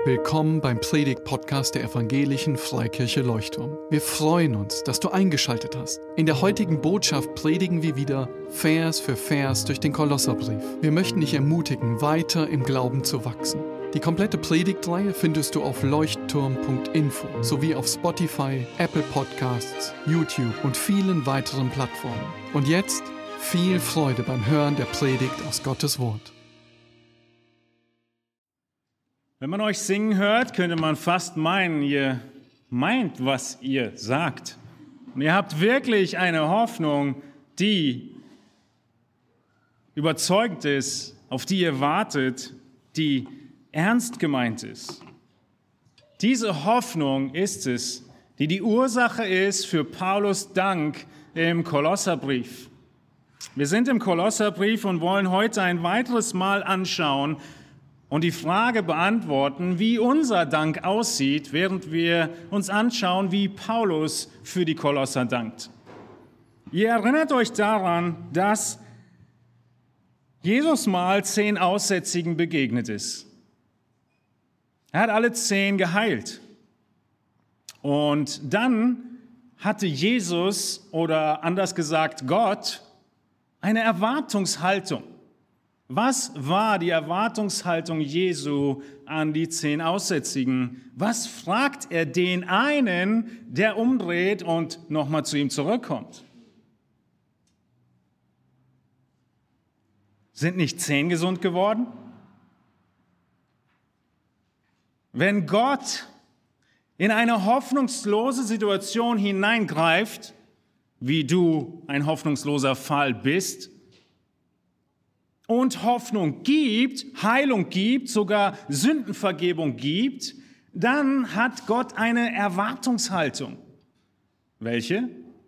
Willkommen beim Predigt-Podcast der Evangelischen Freikirche Leuchtturm. Wir freuen uns, dass du eingeschaltet hast. In der heutigen Botschaft predigen wir wieder Vers für Vers durch den Kolosserbrief. Wir möchten dich ermutigen, weiter im Glauben zu wachsen. Die komplette Predigtreihe findest du auf leuchtturm.info sowie auf Spotify, Apple Podcasts, YouTube und vielen weiteren Plattformen. Und jetzt viel Freude beim Hören der Predigt aus Gottes Wort. Wenn man euch singen hört, könnte man fast meinen, ihr meint, was ihr sagt. Und ihr habt wirklich eine Hoffnung, die überzeugt ist, auf die ihr wartet, die ernst gemeint ist. Diese Hoffnung ist es, die die Ursache ist für Paulus' Dank im Kolosserbrief. Wir sind im Kolosserbrief und wollen heute ein weiteres Mal anschauen und die Frage beantworten, wie unser Dank aussieht, während wir uns anschauen, wie Paulus für die Kolosser dankt. Ihr erinnert euch daran, dass Jesus mal 10 Aussätzigen begegnet ist. Er hat alle 10 geheilt. Und dann hatte Jesus, oder anders gesagt Gott, eine Erwartungshaltung. Was war die Erwartungshaltung Jesu an die 10 Aussätzigen? Was fragt er den einen, der umdreht und nochmal zu ihm zurückkommt? Sind nicht 10 gesund geworden? Wenn Gott in eine hoffnungslose Situation hineingreift, wie du ein hoffnungsloser Fall bist, und Hoffnung gibt, Heilung gibt, sogar Sündenvergebung gibt, dann hat Gott eine Erwartungshaltung. Welche?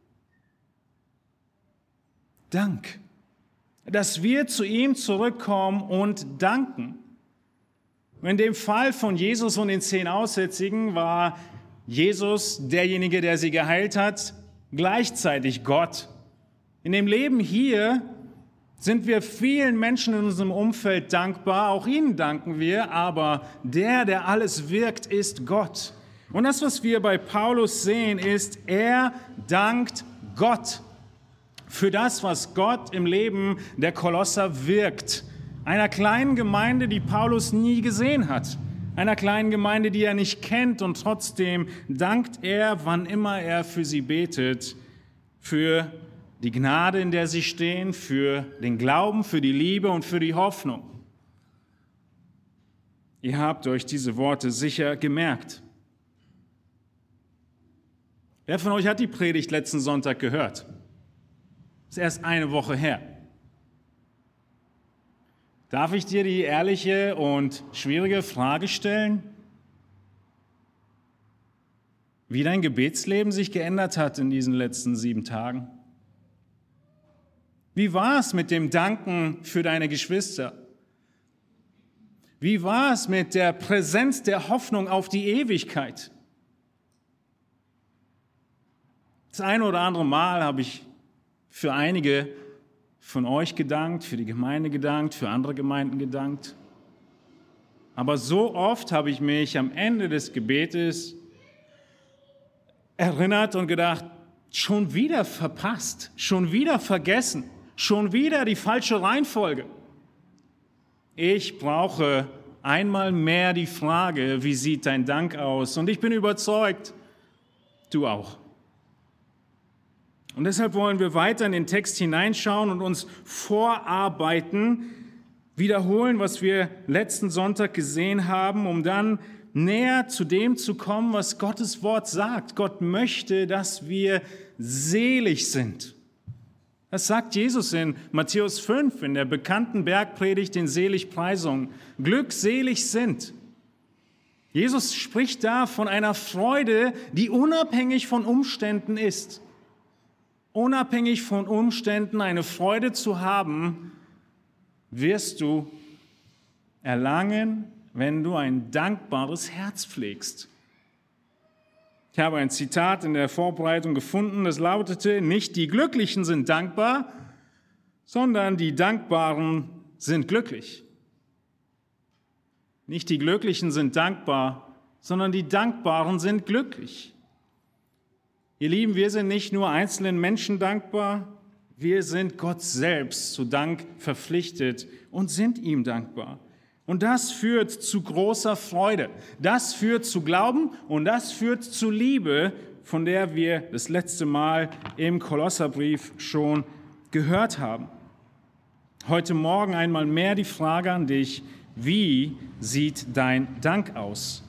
Dank. Dass wir zu ihm zurückkommen und danken. In dem Fall von Jesus und den 10 Aussätzigen war Jesus derjenige, der sie geheilt hat, gleichzeitig Gott. In dem Leben hier sind wir vielen Menschen in unserem Umfeld dankbar, auch ihnen danken wir, aber der alles wirkt, ist Gott. Und das, was wir bei Paulus sehen, ist, er dankt Gott für das, was Gott im Leben der Kolosser wirkt. Einer kleinen Gemeinde, die Paulus nie gesehen hat. Einer kleinen Gemeinde, die er nicht kennt, und trotzdem dankt er, wann immer er für sie betet, für die Gnade, in der sie stehen, für den Glauben, für die Liebe und für die Hoffnung. Ihr habt euch diese Worte sicher gemerkt. Wer von euch hat die Predigt letzten Sonntag gehört? Ist erst eine Woche her. Darf ich dir die ehrliche und schwierige Frage stellen? Wie dein Gebetsleben sich geändert hat in diesen letzten 7 Tagen? Wie war es mit dem Danken für deine Geschwister? Wie war es mit der Präsenz der Hoffnung auf die Ewigkeit? Das eine oder andere Mal habe ich für einige von euch gedankt, für die Gemeinde gedankt, für andere Gemeinden gedankt. Aber so oft habe ich mich am Ende des Gebetes erinnert und gedacht, schon wieder verpasst, schon wieder vergessen. Schon wieder die falsche Reihenfolge. Ich brauche einmal mehr die Frage, wie sieht dein Dank aus? Und ich bin überzeugt, du auch. Und deshalb wollen wir weiter in den Text hineinschauen und uns vorarbeiten, wiederholen, was wir letzten Sonntag gesehen haben, um dann näher zu dem zu kommen, was Gottes Wort sagt. Gott möchte, dass wir selig sind. Das sagt Jesus in Matthäus 5, in der bekannten Bergpredigt, den Seligpreisungen. Glückselig sind. Jesus spricht da von einer Freude, die unabhängig von Umständen ist. Unabhängig von Umständen eine Freude zu haben, wirst du erlangen, wenn du ein dankbares Herz pflegst. Ich habe ein Zitat in der Vorbereitung gefunden, das lautete: Nicht die Glücklichen sind dankbar, sondern die Dankbaren sind glücklich. Nicht die Glücklichen sind dankbar, sondern die Dankbaren sind glücklich. Ihr Lieben, wir sind nicht nur einzelnen Menschen dankbar, wir sind Gott selbst zu Dank verpflichtet und sind ihm dankbar. Und das führt zu großer Freude, das führt zu Glauben und das führt zu Liebe, von der wir das letzte Mal im Kolosserbrief schon gehört haben. Heute Morgen einmal mehr die Frage an dich: Wie sieht dein Dank aus?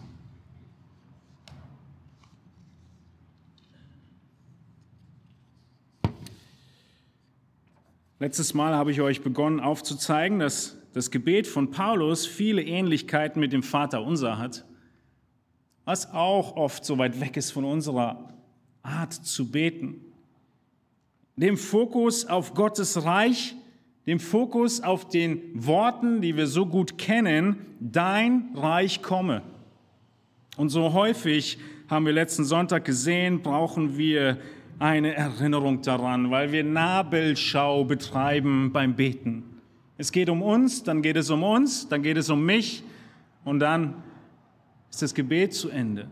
Letztes Mal habe ich euch begonnen aufzuzeigen, dass das Gebet von Paulus viele Ähnlichkeiten mit dem Vaterunser hat, was auch oft so weit weg ist von unserer Art zu beten. Dem Fokus auf Gottes Reich, dem Fokus auf den Worten, die wir so gut kennen: Dein Reich komme. Und so häufig, haben wir letzten Sonntag gesehen, brauchen wir eine Erinnerung daran, weil wir Nabelschau betreiben beim Beten. Es geht um uns, dann geht es um uns, dann geht es um mich und dann ist das Gebet zu Ende.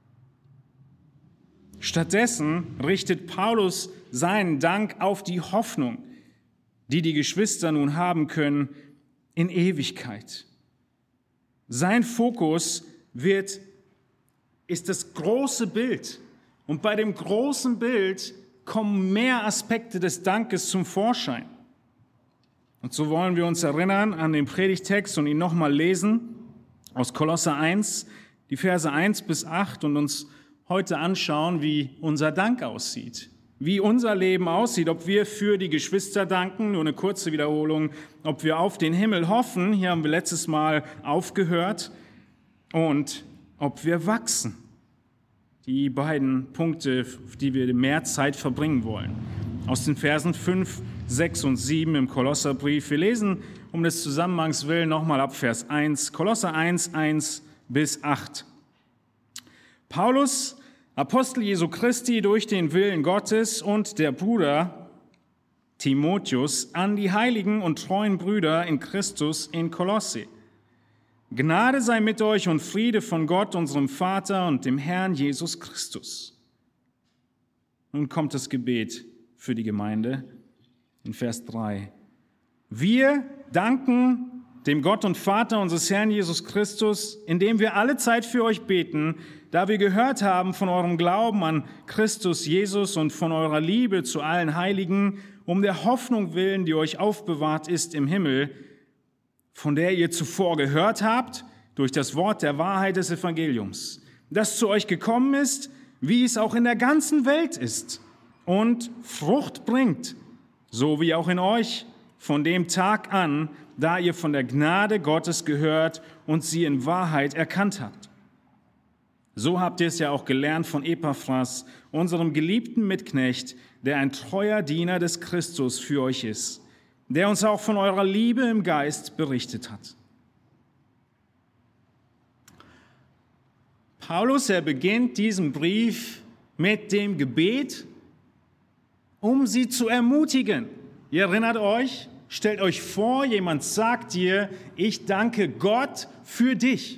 Stattdessen richtet Paulus seinen Dank auf die Hoffnung, die die Geschwister nun haben können in Ewigkeit. Sein Fokus ist das große Bild. Und bei dem großen Bild kommen mehr Aspekte des Dankes zum Vorschein. Und so wollen wir uns erinnern an den Predigtext und ihn nochmal lesen aus Kolosser 1, die Verse 1 bis 8 und uns heute anschauen, wie unser Dank aussieht, wie unser Leben aussieht, ob wir für die Geschwister danken, nur eine kurze Wiederholung, ob wir auf den Himmel hoffen, hier haben wir letztes Mal aufgehört, und ob wir wachsen. Die beiden Punkte, auf die wir mehr Zeit verbringen wollen. Aus den Versen 5, 6 und 7 im Kolosserbrief. Wir lesen um des Zusammenhangs willen nochmal ab Vers 1, Kolosser 1, 1 bis 8. Paulus, Apostel Jesu Christi durch den Willen Gottes, und der Bruder Timotheus an die heiligen und treuen Brüder in Christus in Kolosse. Gnade sei mit euch und Friede von Gott, unserem Vater und dem Herrn Jesus Christus. Nun kommt das Gebet für die Gemeinde in Vers 3. Wir danken dem Gott und Vater unseres Herrn Jesus Christus, indem wir alle Zeit für euch beten, da wir gehört haben von eurem Glauben an Christus Jesus und von eurer Liebe zu allen Heiligen, um der Hoffnung willen, die euch aufbewahrt ist im Himmel, von der ihr zuvor gehört habt, durch das Wort der Wahrheit des Evangeliums, das zu euch gekommen ist, wie es auch in der ganzen Welt ist und Frucht bringt, so wie auch in euch, von dem Tag an, da ihr von der Gnade Gottes gehört und sie in Wahrheit erkannt habt. So habt ihr es ja auch gelernt von Epaphras, unserem geliebten Mitknecht, der ein treuer Diener des Christus für euch ist, der uns auch von eurer Liebe im Geist berichtet hat. Paulus, er beginnt diesen Brief mit dem Gebet, um sie zu ermutigen. Ihr erinnert euch, stellt euch vor, jemand sagt dir: Ich danke Gott für dich.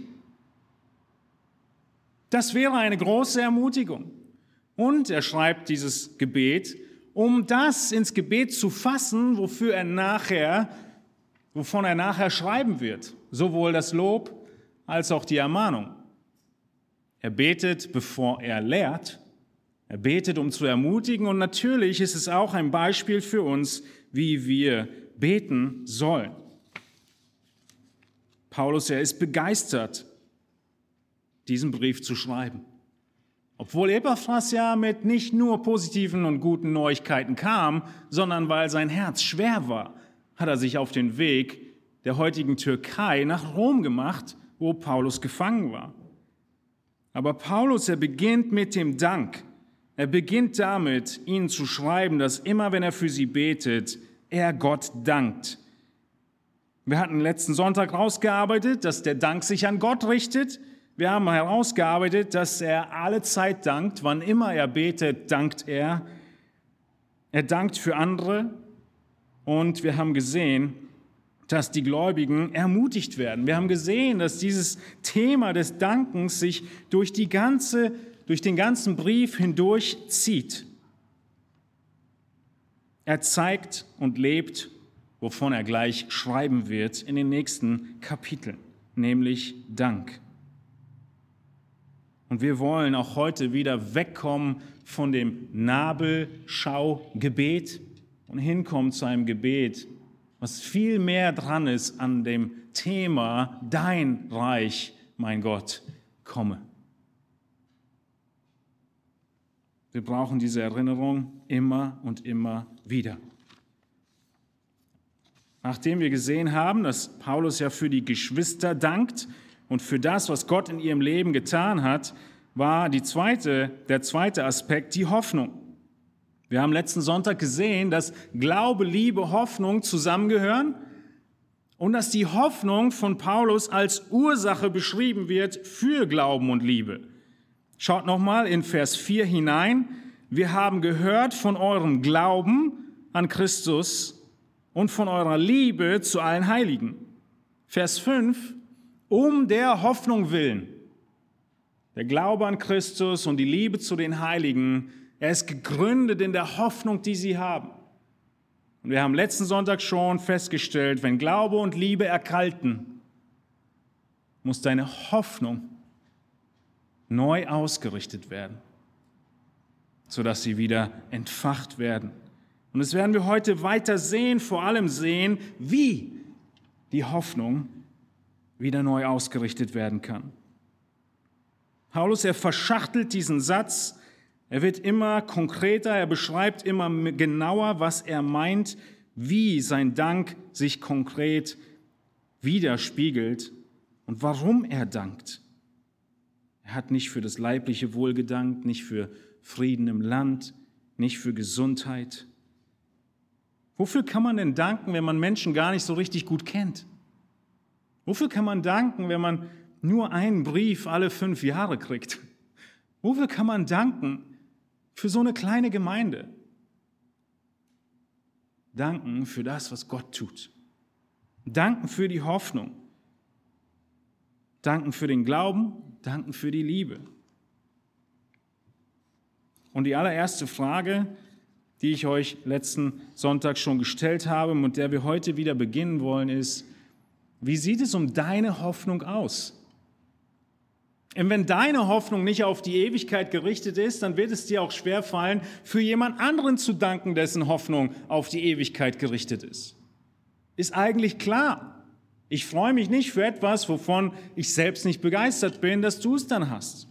Das wäre eine große Ermutigung. Und er schreibt dieses Gebet, um das ins Gebet zu fassen, wovon er nachher schreiben wird. Sowohl das Lob als auch die Ermahnung. Er betet, bevor er lehrt. Er betet, um zu ermutigen. Und natürlich ist es auch ein Beispiel für uns, wie wir beten sollen. Paulus, er ist begeistert, diesen Brief zu schreiben. Obwohl Epaphras ja mit nicht nur positiven und guten Neuigkeiten kam, sondern weil sein Herz schwer war, hat er sich auf den Weg der heutigen Türkei nach Rom gemacht, wo Paulus gefangen war. Aber Paulus, er beginnt mit dem Dank. Er beginnt damit, ihnen zu schreiben, dass immer, wenn er für sie betet, er Gott dankt. Wir hatten letzten Sonntag herausgearbeitet, dass der Dank sich an Gott richtet. Wir haben herausgearbeitet, dass er alle Zeit dankt. Wann immer er betet, dankt er. Er dankt für andere. Und wir haben gesehen, dass die Gläubigen ermutigt werden. Wir haben gesehen, dass dieses Thema des Dankens sich durch den ganzen Brief hindurch zieht. Er zeigt und lebt, wovon er gleich schreiben wird in den nächsten Kapiteln, nämlich Dank. Und wir wollen auch heute wieder wegkommen von dem Nabelschau-Gebet und hinkommen zu einem Gebet, was viel mehr dran ist an dem Thema, dein Reich, mein Gott, komme. Wir brauchen diese Erinnerung immer und immer wieder. Nachdem wir gesehen haben, dass Paulus ja für die Geschwister dankt und für das, was Gott in ihrem Leben getan hat, war der zweite Aspekt die Hoffnung. Wir haben letzten Sonntag gesehen, dass Glaube, Liebe, Hoffnung zusammengehören und dass die Hoffnung von Paulus als Ursache beschrieben wird für Glauben und Liebe. Schaut nochmal in Vers 4 hinein. Wir haben gehört von eurem Glauben an Christus und von eurer Liebe zu allen Heiligen. Vers 5, um der Hoffnung willen. Der Glaube an Christus und die Liebe zu den Heiligen, er ist gegründet in der Hoffnung, die sie haben. Und wir haben letzten Sonntag schon festgestellt, wenn Glaube und Liebe erkalten, muss deine Hoffnung neu ausgerichtet werden, sodass sie wieder entfacht werden. Und das werden wir heute weiter sehen, vor allem sehen, wie die Hoffnung wieder neu ausgerichtet werden kann. Paulus, er verschachtelt diesen Satz, er wird immer konkreter, er beschreibt immer genauer, was er meint, wie sein Dank sich konkret widerspiegelt und warum er dankt. Er hat nicht für das leibliche Wohl gedankt, nicht für Frieden im Land, nicht für Gesundheit. Wofür kann man denn danken, wenn man Menschen gar nicht so richtig gut kennt? Wofür kann man danken, wenn man nur einen Brief alle 5 Jahre kriegt? Wofür kann man danken für so eine kleine Gemeinde? Danken für das, was Gott tut. Danken für die Hoffnung. Danken für den Glauben. Danken für die Liebe. Und die allererste Frage, die ich euch letzten Sonntag schon gestellt habe und mit der wir heute wieder beginnen wollen, ist, wie sieht es um deine Hoffnung aus? Und wenn deine Hoffnung nicht auf die Ewigkeit gerichtet ist, dann wird es dir auch schwerfallen, für jemand anderen zu danken, dessen Hoffnung auf die Ewigkeit gerichtet ist. Ist eigentlich klar. Ich freue mich nicht für etwas, wovon ich selbst nicht begeistert bin, dass du es dann hast.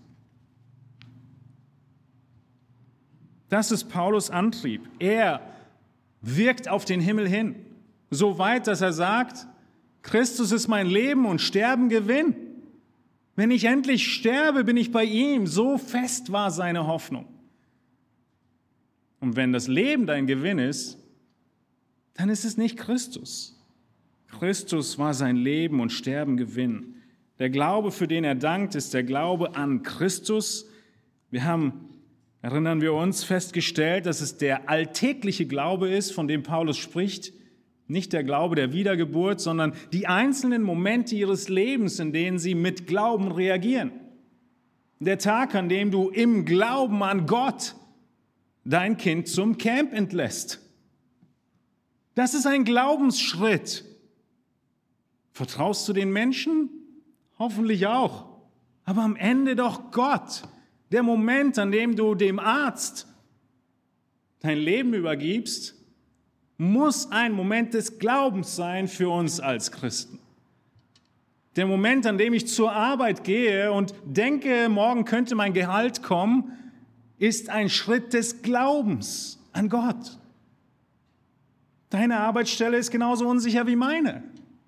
Das ist Paulus' Antrieb. Er wirkt auf den Himmel hin, so weit, dass er sagt, Christus ist mein Leben und Sterben Gewinn. Wenn ich endlich sterbe, bin ich bei ihm. So fest war seine Hoffnung. Und wenn das Leben dein Gewinn ist, dann ist es nicht Christus. Christus war sein Leben und Sterben Gewinn. Der Glaube, für den er dankt, ist der Glaube an Christus. Wir haben, erinnern wir uns, festgestellt, dass es der alltägliche Glaube ist, von dem Paulus spricht. Nicht der Glaube der Wiedergeburt, sondern die einzelnen Momente ihres Lebens, in denen sie mit Glauben reagieren. Der Tag, an dem du im Glauben an Gott dein Kind zum Camp entlässt. Das ist ein Glaubensschritt. Vertraust du den Menschen? Hoffentlich auch. Aber am Ende doch Gott. Der Moment, an dem du dem Arzt dein Leben übergibst, muss ein Moment des Glaubens sein für uns als Christen. Der Moment, an dem ich zur Arbeit gehe und denke, morgen könnte mein Gehalt kommen, ist ein Schritt des Glaubens an Gott. Deine Arbeitsstelle ist genauso unsicher wie meine.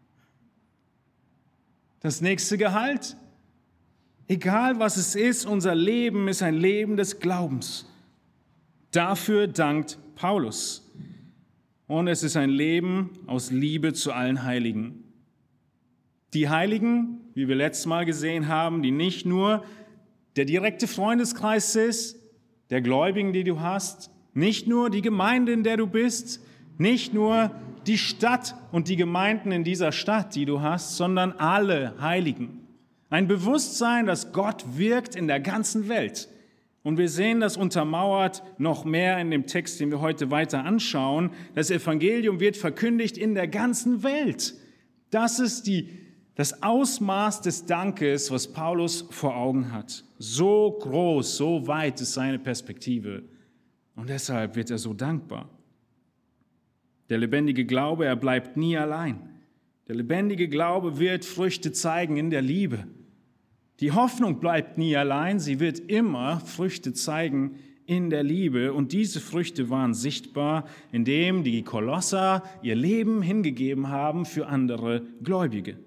Das nächste Gehalt, egal was es ist, unser Leben ist ein Leben des Glaubens. Dafür dankt Paulus. Und es ist ein Leben aus Liebe zu allen Heiligen. Die Heiligen, wie wir letztes Mal gesehen haben, die nicht nur der direkte Freundeskreis ist, der Gläubigen, die du hast, nicht nur die Gemeinde, in der du bist, nicht nur die Stadt und die Gemeinden in dieser Stadt, die du hast, sondern alle Heiligen. Ein Bewusstsein, dass Gott wirkt in der ganzen Welt. Und wir sehen das untermauert noch mehr in dem Text, den wir heute weiter anschauen. Das Evangelium wird verkündigt in der ganzen Welt. Das ist das Ausmaß des Dankes, was Paulus vor Augen hat. So groß, so weit ist seine Perspektive. Und deshalb wird er so dankbar. Der lebendige Glaube, er bleibt nie allein. Der lebendige Glaube wird Früchte zeigen in der Liebe. Die Hoffnung bleibt nie allein, sie wird immer Früchte zeigen in der Liebe. Und diese Früchte waren sichtbar, indem die Kolosser ihr Leben hingegeben haben für andere Gläubige.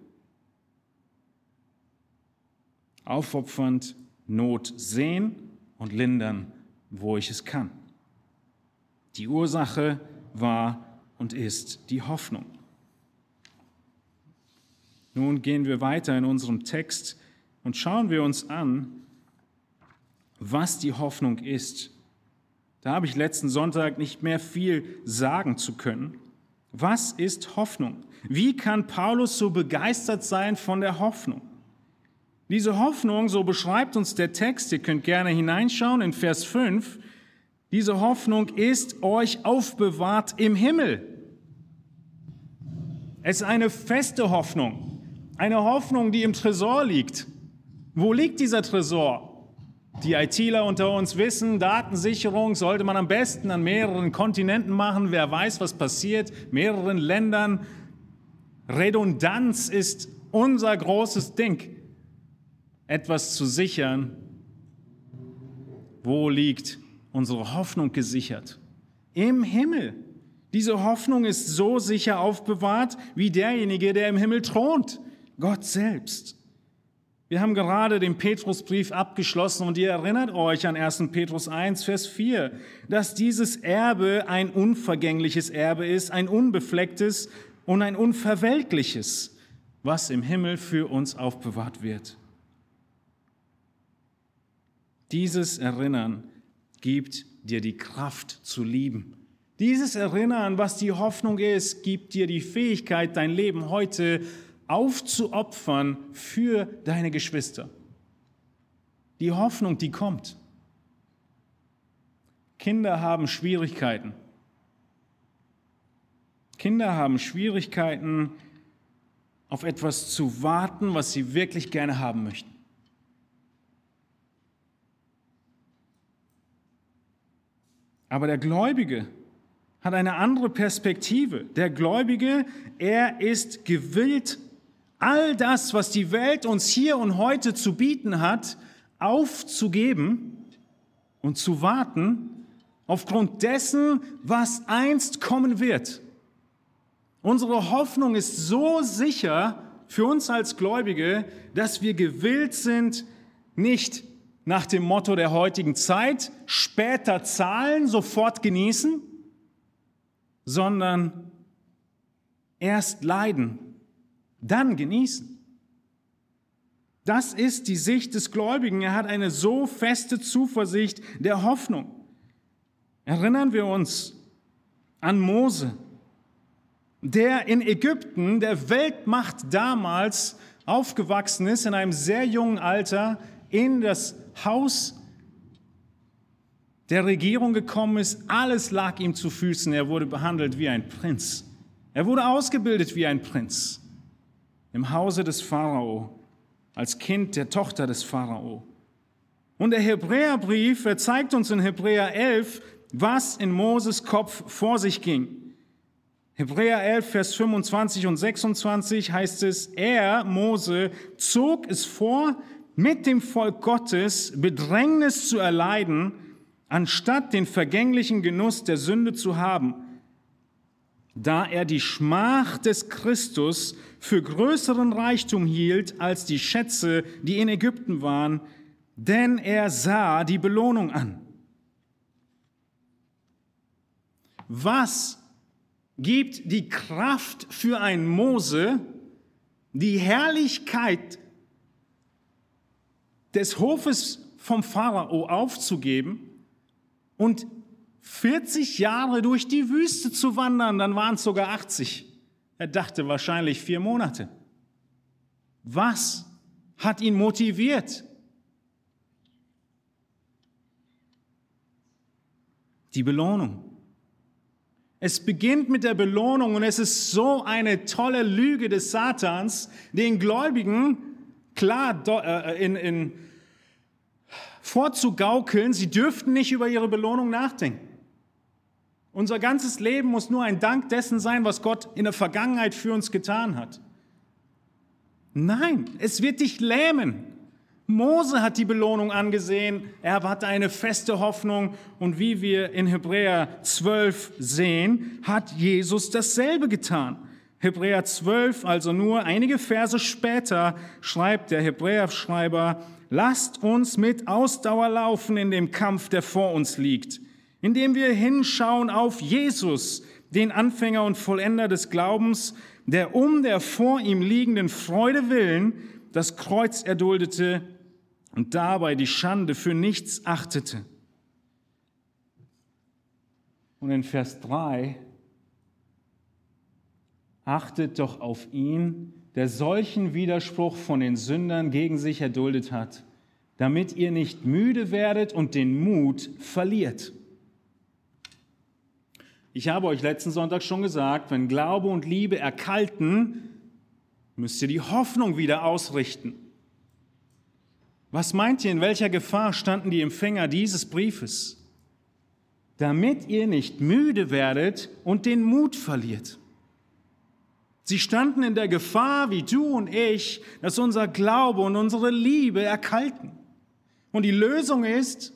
Aufopfernd Not sehen und lindern, wo ich es kann. Die Ursache war und ist die Hoffnung. Nun gehen wir weiter in unserem Text und schauen wir uns an, was die Hoffnung ist. Da habe ich letzten Sonntag nicht mehr viel sagen zu können. Was ist Hoffnung? Wie kann Paulus so begeistert sein von der Hoffnung? Diese Hoffnung, so beschreibt uns der Text, ihr könnt gerne hineinschauen in Vers 5, diese Hoffnung ist euch aufbewahrt im Himmel. Es ist eine feste Hoffnung, eine Hoffnung, die im Tresor liegt. Wo liegt dieser Tresor? Die ITler unter uns wissen, Datensicherung sollte man am besten an mehreren Kontinenten machen. Wer weiß, was passiert, mehreren Ländern. Redundanz ist unser großes Ding, etwas zu sichern. Wo liegt unsere Hoffnung gesichert? Im Himmel. Diese Hoffnung ist so sicher aufbewahrt wie derjenige, der im Himmel thront, Gott selbst. Wir haben gerade den Petrusbrief abgeschlossen und ihr erinnert euch an 1. Petrus 1, Vers 4, dass dieses Erbe ein unvergängliches Erbe ist, ein unbeflecktes und ein unverwelkliches, was im Himmel für uns aufbewahrt wird. Dieses Erinnern gibt dir die Kraft zu lieben. Dieses Erinnern, was die Hoffnung ist, gibt dir die Fähigkeit, dein Leben heute aufzuopfern für deine Geschwister. Die Hoffnung, die kommt. Kinder haben Schwierigkeiten. Kinder haben Schwierigkeiten, auf etwas zu warten, was sie wirklich gerne haben möchten. Aber der Gläubige hat eine andere Perspektive. Der Gläubige, er ist gewillt, all das, was die Welt uns hier und heute zu bieten hat, aufzugeben und zu warten, aufgrund dessen, was einst kommen wird. Unsere Hoffnung ist so sicher für uns als Gläubige, dass wir gewillt sind, nicht nach dem Motto der heutigen Zeit, später zahlen, sofort genießen, sondern erst leiden, dann genießen. Das ist die Sicht des Gläubigen. Er hat eine so feste Zuversicht der Hoffnung. Erinnern wir uns an Mose, der in Ägypten, der Weltmacht damals, aufgewachsen ist, in einem sehr jungen Alter, in das Haus der Regierung gekommen ist. Alles lag ihm zu Füßen. Er wurde behandelt wie ein Prinz. Er wurde ausgebildet wie ein Prinz. Im Hause des Pharao, als Kind der Tochter des Pharao. Und der Hebräerbrief, er zeigt uns in Hebräer 11, was in Moses Kopf vor sich ging. Hebräer 11, Vers 25 und 26 heißt es, er, Mose, zog es vor, mit dem Volk Gottes Bedrängnis zu erleiden, anstatt den vergänglichen Genuss der Sünde zu haben, da er die Schmach des Christus für größeren Reichtum hielt als die Schätze, die in Ägypten waren, denn er sah die Belohnung an. Was gibt die Kraft für einen Mose, die Herrlichkeit des Hofes vom Pharao aufzugeben und 40 Jahre durch die Wüste zu wandern, dann waren es sogar 80. Er dachte wahrscheinlich 4 Monate. Was hat ihn motiviert? Die Belohnung. Es beginnt mit der Belohnung und es ist so eine tolle Lüge des Satans, den Gläubigen klar vorzugaukeln, sie dürften nicht über ihre Belohnung nachdenken. Unser ganzes Leben muss nur ein Dank dessen sein, was Gott in der Vergangenheit für uns getan hat. Nein, es wird dich lähmen. Mose hat die Belohnung angesehen, er hatte eine feste Hoffnung und wie wir in Hebräer 12 sehen, hat Jesus dasselbe getan. Hebräer 12, also nur einige Verse später, schreibt der Hebräerschreiber: Lasst uns mit Ausdauer laufen in dem Kampf, der vor uns liegt, indem wir hinschauen auf Jesus, den Anfänger und Vollender des Glaubens, der um der vor ihm liegenden Freude willen das Kreuz erduldete und dabei die Schande für nichts achtete. Und in Vers 3: Achtet doch auf ihn, der solchen Widerspruch von den Sündern gegen sich erduldet hat, damit ihr nicht müde werdet und den Mut verliert. Ich habe euch letzten Sonntag schon gesagt, wenn Glaube und Liebe erkalten, müsst ihr die Hoffnung wieder ausrichten. Was meint ihr, in welcher Gefahr standen die Empfänger dieses Briefes? Damit ihr nicht müde werdet und den Mut verliert. Sie standen in der Gefahr, wie du und ich, dass unser Glaube und unsere Liebe erkalten. Und die Lösung ist: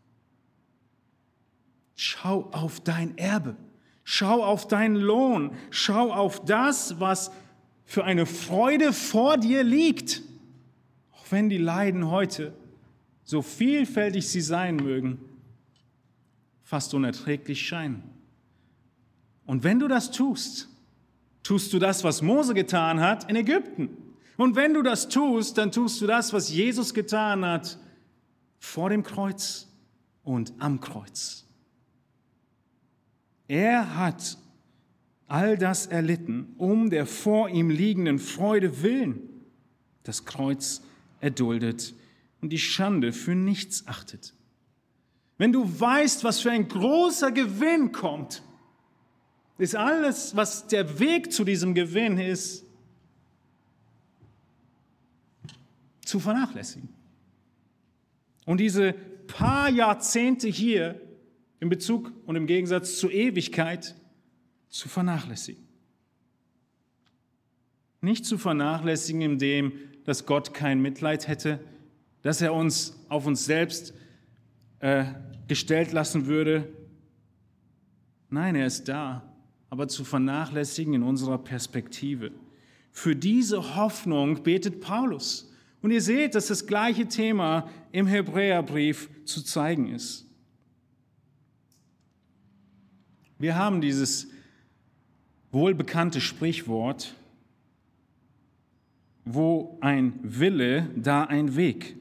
Schau auf dein Erbe, schau auf deinen Lohn, schau auf das, was für eine Freude vor dir liegt. Auch wenn die Leiden heute, so vielfältig sie sein mögen, fast unerträglich scheinen. Und wenn du das tust, tust du das, was Mose getan hat in Ägypten. Und wenn du das tust, dann tust du das, was Jesus getan hat vor dem Kreuz und am Kreuz. Er hat all das erlitten, um der vor ihm liegenden Freude willen, das Kreuz erduldet und die Schande für nichts achtet. Wenn du weißt, was für ein großer Gewinn kommt, ist alles, was der Weg zu diesem Gewinn ist, zu vernachlässigen. Und diese paar Jahrzehnte hier in Bezug und im Gegensatz zur Ewigkeit zu vernachlässigen. Nicht zu vernachlässigen, indem, dass Gott kein Mitleid hätte, dass er uns auf uns selbst gestellt lassen würde. Nein, er ist da, aber zu vernachlässigen in unserer Perspektive. Für diese Hoffnung betet Paulus. Und ihr seht, dass das gleiche Thema im Hebräerbrief zu zeigen ist. Wir haben dieses wohlbekannte Sprichwort: Wo ein Wille, da ein Weg.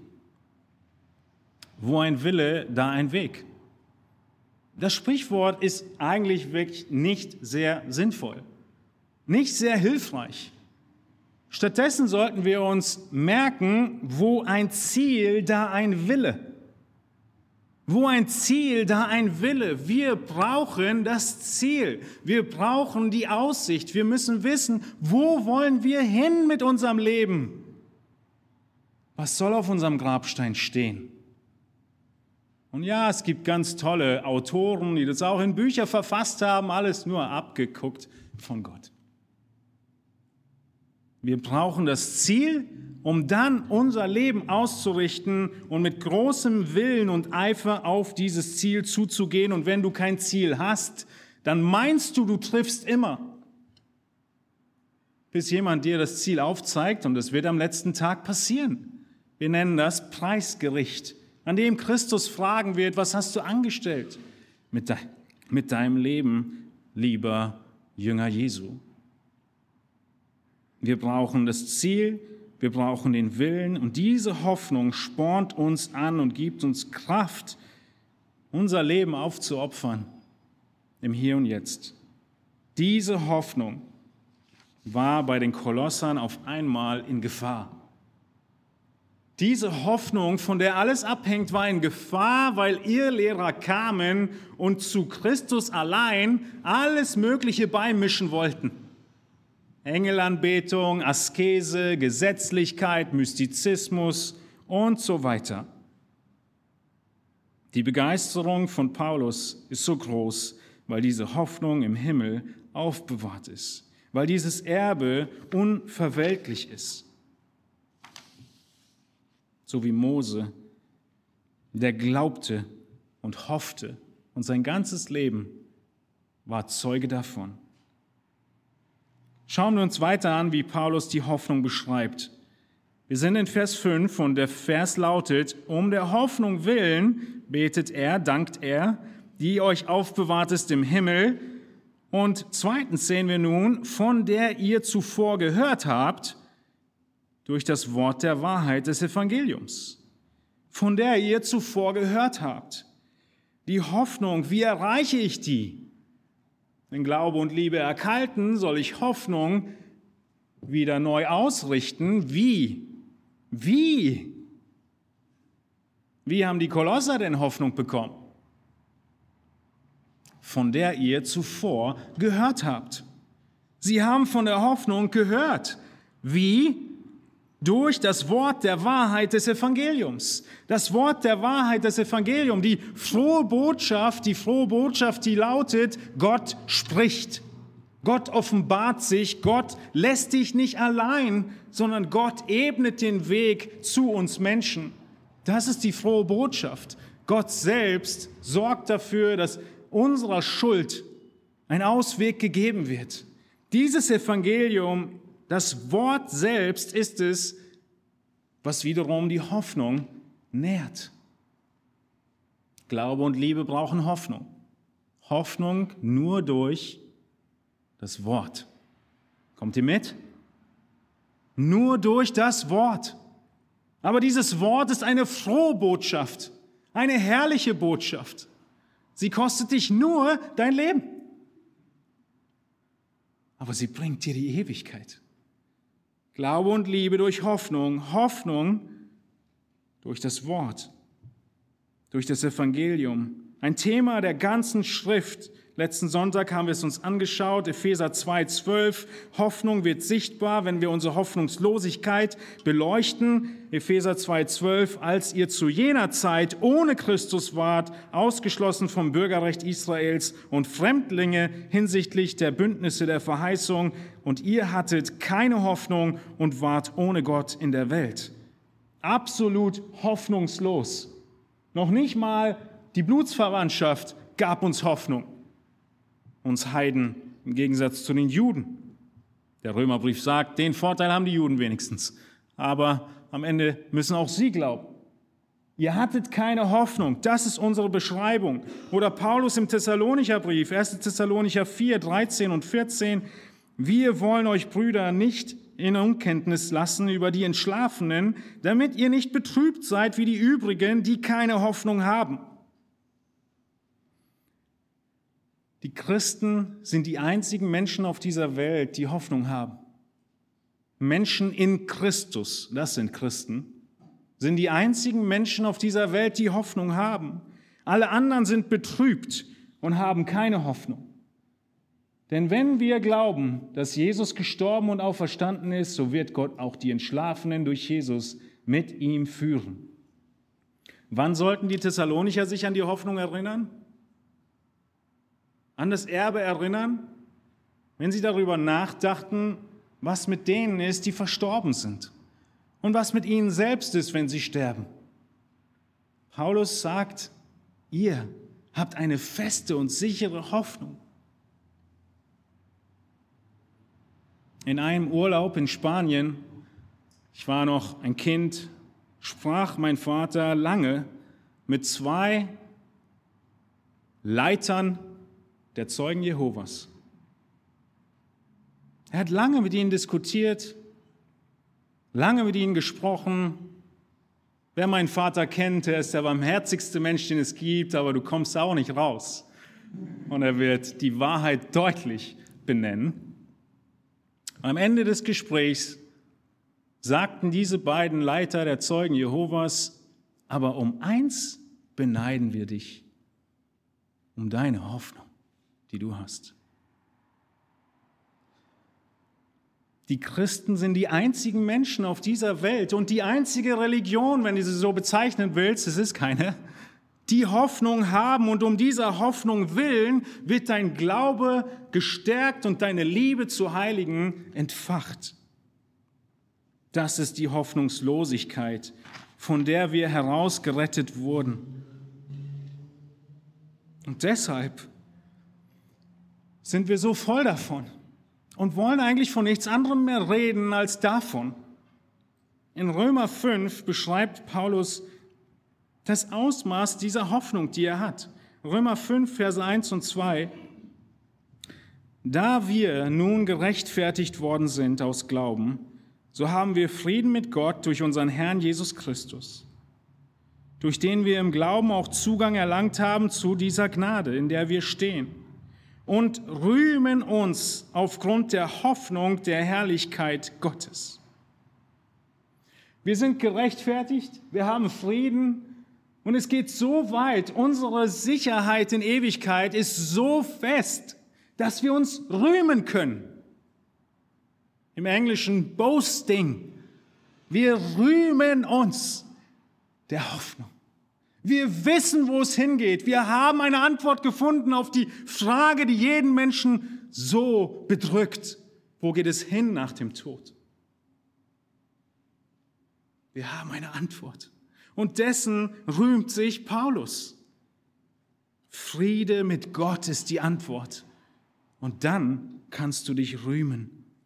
Wo ein Wille, da ein Weg. Das Sprichwort ist eigentlich wirklich nicht sehr sinnvoll, nicht sehr hilfreich. Stattdessen sollten wir uns merken, wo ein Ziel, da ein Wille. Wo ein Ziel, da ein Wille. Wir brauchen das Ziel. Wir brauchen die Aussicht. Wir müssen wissen, wo wollen wir hin mit unserem Leben? Was soll auf unserem Grabstein stehen? Und ja, es gibt ganz tolle Autoren, die das auch in Bücher verfasst haben, alles nur abgeguckt von Gott. Wir brauchen das Ziel, um dann unser Leben auszurichten und mit großem Willen und Eifer auf dieses Ziel zuzugehen. Und wenn du kein Ziel hast, dann meinst du, du triffst immer, bis jemand dir das Ziel aufzeigt, und das wird am letzten Tag passieren. Wir nennen das Preisgericht, an dem Christus fragen wird: Was hast du angestellt mit deinem Leben, lieber Jünger Jesu? Wir brauchen das Ziel, wir brauchen den Willen, und diese Hoffnung spornt uns an und gibt uns Kraft, unser Leben aufzuopfern im Hier und Jetzt. Diese Hoffnung war bei den Kolossern auf einmal in Gefahr. Diese Hoffnung, von der alles abhängt, war in Gefahr, weil Irrlehrer kamen und zu Christus allein alles Mögliche beimischen wollten. Engelanbetung, Askese, Gesetzlichkeit, Mystizismus und so weiter. Die Begeisterung von Paulus ist so groß, weil diese Hoffnung im Himmel aufbewahrt ist, weil dieses Erbe unverwelklich ist. So wie Mose, der glaubte und hoffte und sein ganzes Leben war Zeuge davon. Schauen wir uns weiter an, wie Paulus die Hoffnung beschreibt. Wir sind in Vers 5 und der Vers lautet: Um der Hoffnung willen betet er, dankt er, die euch aufbewahrt ist im Himmel. Und zweitens sehen wir nun, von der ihr zuvor gehört habt, durch das Wort der Wahrheit des Evangeliums. Von der ihr zuvor gehört habt. Die Hoffnung, wie erreiche ich die? Wenn Glaube und Liebe erkalten, soll ich Hoffnung wieder neu ausrichten. Wie? Wie haben die Kolosser denn Hoffnung bekommen? Von der ihr zuvor gehört habt. Sie haben von der Hoffnung gehört. Wie? Durch das Wort der Wahrheit des Evangeliums. Das Wort der Wahrheit des Evangeliums, die frohe Botschaft, die lautet: Gott spricht. Gott offenbart sich, Gott lässt dich nicht allein, sondern Gott ebnet den Weg zu uns Menschen. Das ist die frohe Botschaft. Gott selbst sorgt dafür, dass unserer Schuld ein Ausweg gegeben wird. Dieses Evangelium, das Wort selbst, ist es, was wiederum die Hoffnung nährt. Glaube und Liebe brauchen Hoffnung. Hoffnung nur durch das Wort. Kommt ihr mit? Nur durch das Wort. Aber dieses Wort ist eine frohe Botschaft, eine herrliche Botschaft. Sie kostet dich nur dein Leben. Aber sie bringt dir die Ewigkeit. Glaube und Liebe durch Hoffnung, Hoffnung durch das Wort, durch das Evangelium. Ein Thema der ganzen Schrift. Letzten Sonntag haben wir es uns angeschaut, Epheser 2,12. Hoffnung wird sichtbar, wenn wir unsere Hoffnungslosigkeit beleuchten. Epheser 2,12. Als ihr zu jener Zeit ohne Christus wart, ausgeschlossen vom Bürgerrecht Israels und Fremdlinge hinsichtlich der Bündnisse der Verheißung, und ihr hattet keine Hoffnung und wart ohne Gott in der Welt. Absolut hoffnungslos. Noch nicht mal die Blutsverwandtschaft gab uns Hoffnung. Uns Heiden im Gegensatz zu den Juden. Der Römerbrief sagt, den Vorteil haben die Juden wenigstens. Aber am Ende müssen auch sie glauben. Ihr hattet keine Hoffnung. Das ist unsere Beschreibung. Oder Paulus im Thessalonicher Brief, 1. Thessalonicher 4, 13 und 14. Wir wollen euch, Brüder, nicht in Unkenntnis lassen über die Entschlafenen, damit ihr nicht betrübt seid wie die übrigen, die keine Hoffnung haben. Die Christen sind die einzigen Menschen auf dieser Welt, die Hoffnung haben. Menschen in Christus, das sind Christen, sind die einzigen Menschen auf dieser Welt, die Hoffnung haben. Alle anderen sind betrübt und haben keine Hoffnung. Denn wenn wir glauben, dass Jesus gestorben und auferstanden ist, so wird Gott auch die Entschlafenen durch Jesus mit ihm führen. Wann sollten die Thessalonicher sich an die Hoffnung erinnern? An das Erbe erinnern, wenn sie darüber nachdachten, was mit denen ist, die verstorben sind und was mit ihnen selbst ist, wenn sie sterben. Paulus sagt, ihr habt eine feste und sichere Hoffnung. In einem Urlaub in Spanien, ich war noch ein Kind, sprach mein Vater lange mit 2 Leitern der Zeugen Jehovas. Er hat lange mit ihnen diskutiert, lange mit ihnen gesprochen, Wer meinen Vater kennt, der ist der barmherzigste Mensch, den es gibt, aber du kommst auch nicht raus. Und er wird die Wahrheit deutlich benennen. Am Ende des Gesprächs sagten diese beiden Leiter der Zeugen Jehovas, aber um eins beneiden wir dich, um deine Hoffnung, die du hast. Die Christen sind die einzigen Menschen auf dieser Welt und die einzige Religion, wenn du sie so bezeichnen willst, es ist keine, die Hoffnung haben, und um dieser Hoffnung willen wird dein Glaube gestärkt und deine Liebe zu Heiligen entfacht. Das ist die Hoffnungslosigkeit, von der wir herausgerettet wurden. Und deshalb sind wir so voll davon und wollen eigentlich von nichts anderem mehr reden als davon. In Römer 5 beschreibt Paulus das Ausmaß dieser Hoffnung, die er hat. Römer 5, Verse 1 und 2. Da wir nun gerechtfertigt worden sind aus Glauben, so haben wir Frieden mit Gott durch unseren Herrn Jesus Christus, durch den wir im Glauben auch Zugang erlangt haben zu dieser Gnade, in der wir stehen, und rühmen uns aufgrund der Hoffnung der Herrlichkeit Gottes. Wir sind gerechtfertigt, wir haben Frieden, und es geht so weit, unsere Sicherheit in Ewigkeit ist so fest, dass wir uns rühmen können. Im Englischen boasting. Wir rühmen uns der Hoffnung. Wir wissen, wo es hingeht. Wir haben eine Antwort gefunden auf die Frage, die jeden Menschen so bedrückt. Wo geht es hin nach dem Tod? Wir haben eine Antwort. Und dessen rühmt sich Paulus. Friede mit Gott ist die Antwort. Und dann kannst du dich rühmen.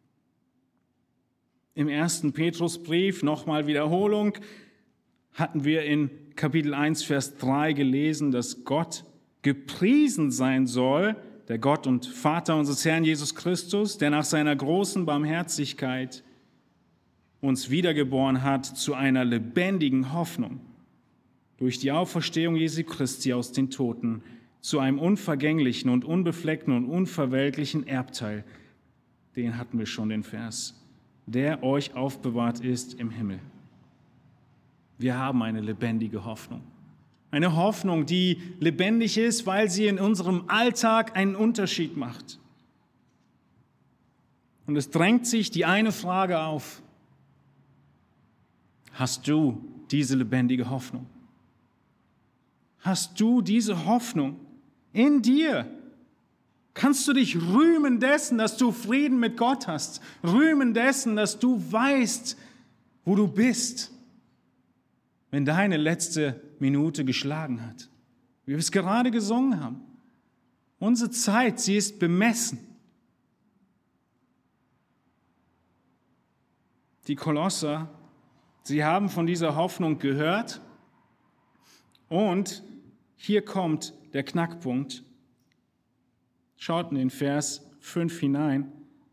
Im 1. Petrusbrief, nochmal Wiederholung, hatten wir in Kapitel 1, Vers 3 gelesen, dass Gott gepriesen sein soll, der Gott und Vater unseres Herrn Jesus Christus, der nach seiner großen Barmherzigkeit uns wiedergeboren hat zu einer lebendigen Hoffnung durch die Auferstehung Jesu Christi aus den Toten, zu einem unvergänglichen und unbefleckten und unverwelklichen Erbteil. Den hatten wir schon, den Vers, der euch aufbewahrt ist im Himmel. Wir haben eine lebendige Hoffnung. Eine Hoffnung, die lebendig ist, weil sie in unserem Alltag einen Unterschied macht. Und es drängt sich die eine Frage auf. Hast du diese lebendige Hoffnung? Hast du diese Hoffnung in dir? Kannst du dich rühmen dessen, dass du Frieden mit Gott hast? Rühmen dessen, dass du weißt, wo du bist, wenn deine letzte Minute geschlagen hat? Wie wir es gerade gesungen haben. Unsere Zeit, sie ist bemessen. Die Kolosser, sie haben von dieser Hoffnung gehört, und hier kommt der Knackpunkt. Schaut in den Vers 5 hinein.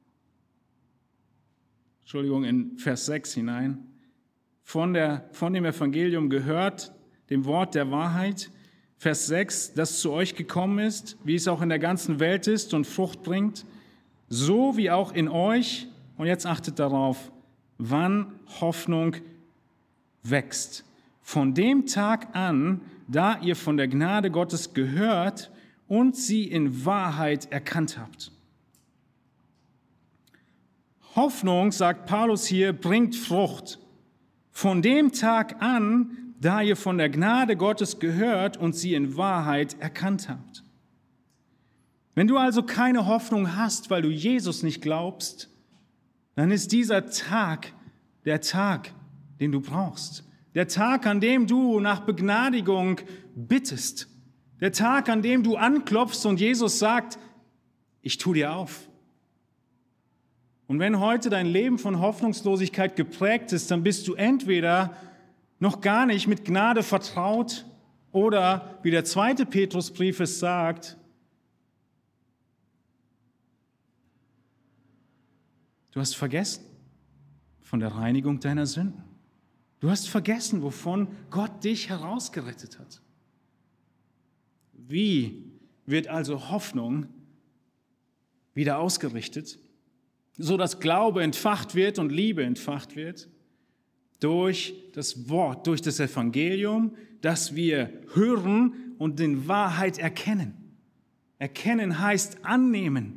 In Vers 6 hinein. Von dem Evangelium gehört, dem Wort der Wahrheit. Vers 6, das zu euch gekommen ist, wie es auch in der ganzen Welt ist und Frucht bringt, so wie auch in euch. Und jetzt achtet darauf, wann Hoffnung wächst. Von dem Tag an, da ihr von der Gnade Gottes gehört und sie in Wahrheit erkannt habt. Hoffnung, sagt Paulus hier, bringt Frucht. Von dem Tag an, da ihr von der Gnade Gottes gehört und sie in Wahrheit erkannt habt. Wenn du also keine Hoffnung hast, weil du Jesus nicht glaubst, dann ist dieser Tag der Tag, den du brauchst. Der Tag, an dem du nach Begnadigung bittest. Der Tag, an dem du anklopfst und Jesus sagt, ich tue dir auf. Und wenn heute dein Leben von Hoffnungslosigkeit geprägt ist, dann bist du entweder noch gar nicht mit Gnade vertraut oder, wie der 2. Petrusbrief es sagt, du hast vergessen von der Reinigung deiner Sünden. Du hast vergessen, wovon Gott dich herausgerettet hat. Wie wird also Hoffnung wieder ausgerichtet, so dass Glaube entfacht wird und Liebe entfacht wird? Durch das Wort, durch das Evangelium, das wir hören und in Wahrheit erkennen. Erkennen heißt annehmen,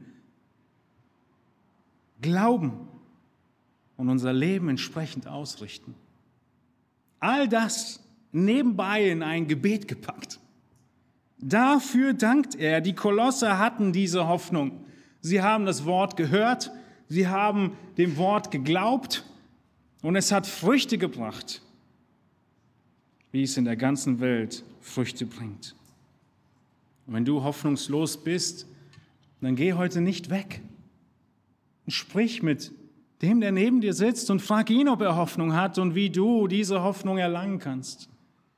glauben und unser Leben entsprechend ausrichten. All das nebenbei in ein Gebet gepackt. Dafür dankt er. Die Kolosser hatten diese Hoffnung. Sie haben das Wort gehört, sie haben dem Wort geglaubt und es hat Früchte gebracht, wie es in der ganzen Welt Früchte bringt. Und wenn du hoffnungslos bist, dann geh heute nicht weg. Sprich mit dem, der neben dir sitzt, und frag ihn, ob er Hoffnung hat und wie du diese Hoffnung erlangen kannst.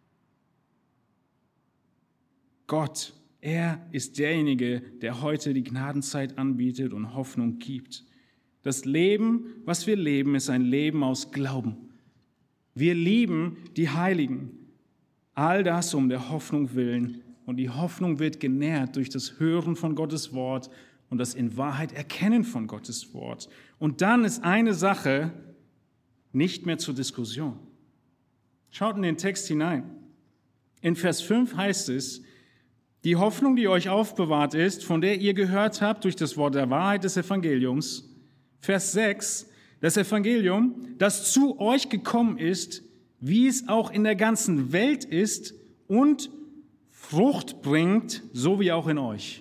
Gott, er ist derjenige, der heute die Gnadenzeit anbietet und Hoffnung gibt. Das Leben, was wir leben, ist ein Leben aus Glauben. Wir lieben die Heiligen. All das um der Hoffnung willen. Und die Hoffnung wird genährt durch das Hören von Gottes Wort und das in Wahrheit Erkennen von Gottes Wort. Und dann ist eine Sache nicht mehr zur Diskussion. Schaut in den Text hinein. In Vers 5 heißt es, die Hoffnung, die euch aufbewahrt ist, von der ihr gehört habt durch das Wort der Wahrheit des Evangeliums. Vers 6, das Evangelium, das zu euch gekommen ist, wie es auch in der ganzen Welt ist und Frucht bringt, so wie auch in euch.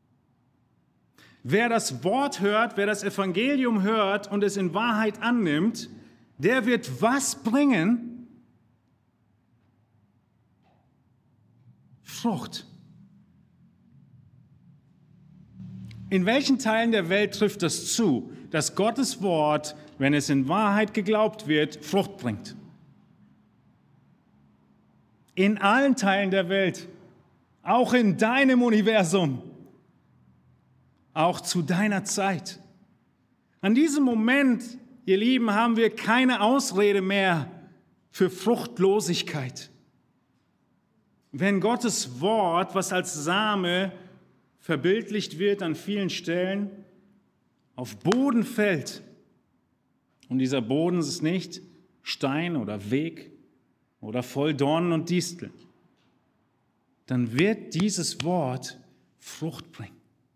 Wer das Wort hört, wer das Evangelium hört und es in Wahrheit annimmt, der wird was bringen? Frucht. In welchen Teilen der Welt trifft das zu, dass Gottes Wort, wenn es in Wahrheit geglaubt wird, Frucht bringt? In allen Teilen der Welt, auch in deinem Universum, auch zu deiner Zeit. An diesem Moment, ihr Lieben, haben wir keine Ausrede mehr für Fruchtlosigkeit. Wenn Gottes Wort, was als Same verbildlicht wird an vielen Stellen, auf Boden fällt, und dieser Boden ist nicht Stein oder Weg oder voll Dornen und Disteln, dann wird dieses Wort Frucht bringen.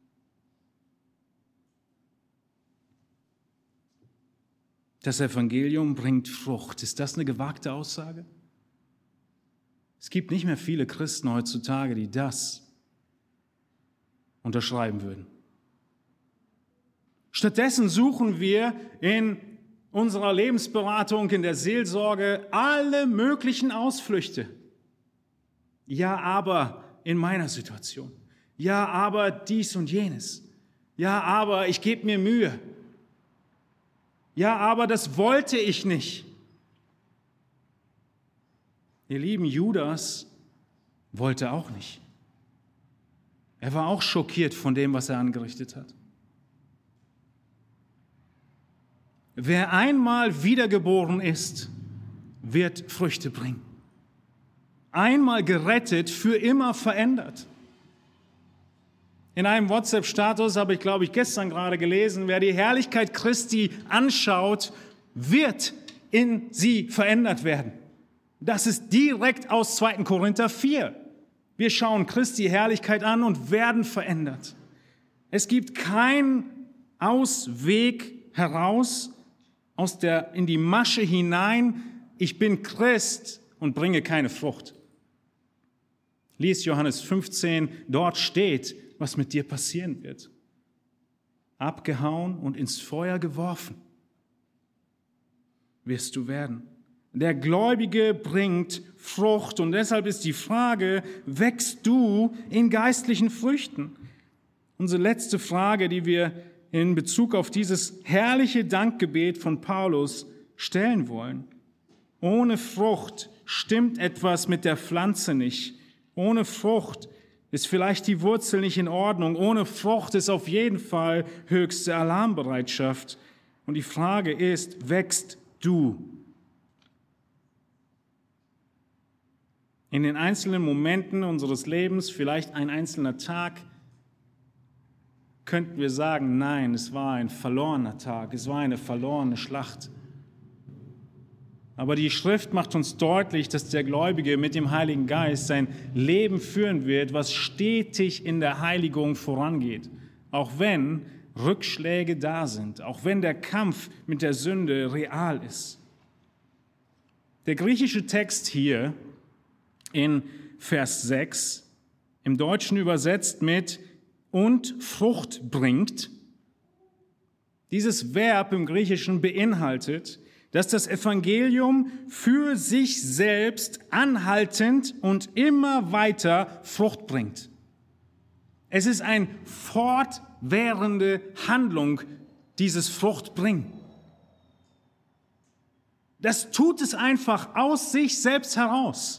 Das Evangelium bringt Frucht. Ist das eine gewagte Aussage? Es gibt nicht mehr viele Christen heutzutage, die das unterschreiben würden. Stattdessen suchen wir in unserer Lebensberatung, in der Seelsorge alle möglichen Ausflüchte. Ja, aber in meiner Situation. Ja, aber dies und jenes. Ja, aber ich gebe mir Mühe. Ja, aber das wollte ich nicht. Ihr lieben, Judas wollte auch nicht. Er war auch schockiert von dem, was er angerichtet hat. Wer einmal wiedergeboren ist, wird Früchte bringen. Einmal gerettet, für immer verändert. In einem WhatsApp-Status habe ich, glaube ich, gestern gerade gelesen, wer die Herrlichkeit Christi anschaut, wird in sie verändert werden. Das ist direkt aus 2. Korinther 4. Wir schauen Christi Herrlichkeit an und werden verändert. Es gibt keinen Ausweg heraus in die Masche hinein, ich bin Christ und bringe keine Frucht. Lies Johannes 15, dort steht, was mit dir passieren wird. Abgehauen und ins Feuer geworfen wirst du werden. Der Gläubige bringt Frucht und deshalb ist die Frage, wächst du in geistlichen Früchten? Unsere letzte Frage, die wir in Bezug auf dieses herrliche Dankgebet von Paulus stellen wollen. Ohne Frucht stimmt etwas mit der Pflanze nicht. Ohne Frucht ist vielleicht die Wurzel nicht in Ordnung. Ohne Frucht ist auf jeden Fall höchste Alarmbereitschaft. Und die Frage ist, wächst du? in den einzelnen Momenten unseres Lebens, vielleicht ein einzelner Tag, könnten wir sagen, nein, es war ein verlorener Tag, es war eine verlorene Schlacht. Aber die Schrift macht uns deutlich, dass der Gläubige mit dem Heiligen Geist sein Leben führen wird, was stetig in der Heiligung vorangeht, auch wenn Rückschläge da sind, auch wenn der Kampf mit der Sünde real ist. Der griechische Text hier in Vers 6, im Deutschen übersetzt mit und Frucht bringt. Dieses Verb im Griechischen beinhaltet, dass das Evangelium für sich selbst anhaltend und immer weiter Frucht bringt. Es ist eine fortwährende Handlung, dieses Fruchtbringen. Das tut es einfach aus sich selbst heraus.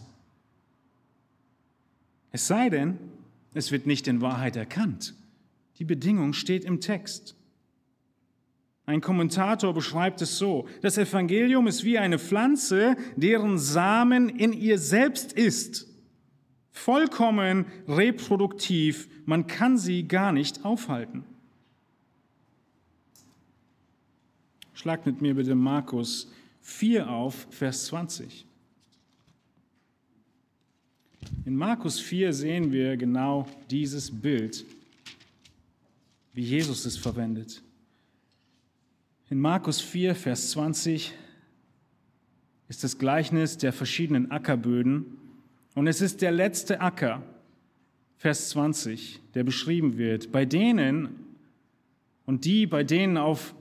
Es sei denn, es wird nicht in Wahrheit erkannt. Die Bedingung steht im Text. Ein Kommentator beschreibt es so: Das Evangelium ist wie eine Pflanze, deren Samen in ihr selbst ist. Vollkommen reproduktiv, man kann sie gar nicht aufhalten. Schlagt mit mir bitte Markus 4 auf, Vers 20. In Markus 4 sehen wir genau dieses Bild, wie Jesus es verwendet. In Markus 4, Vers 20 ist das Gleichnis der verschiedenen Ackerböden. Und es ist der letzte Acker, Vers 20, der beschrieben wird. Bei denen bei denen auf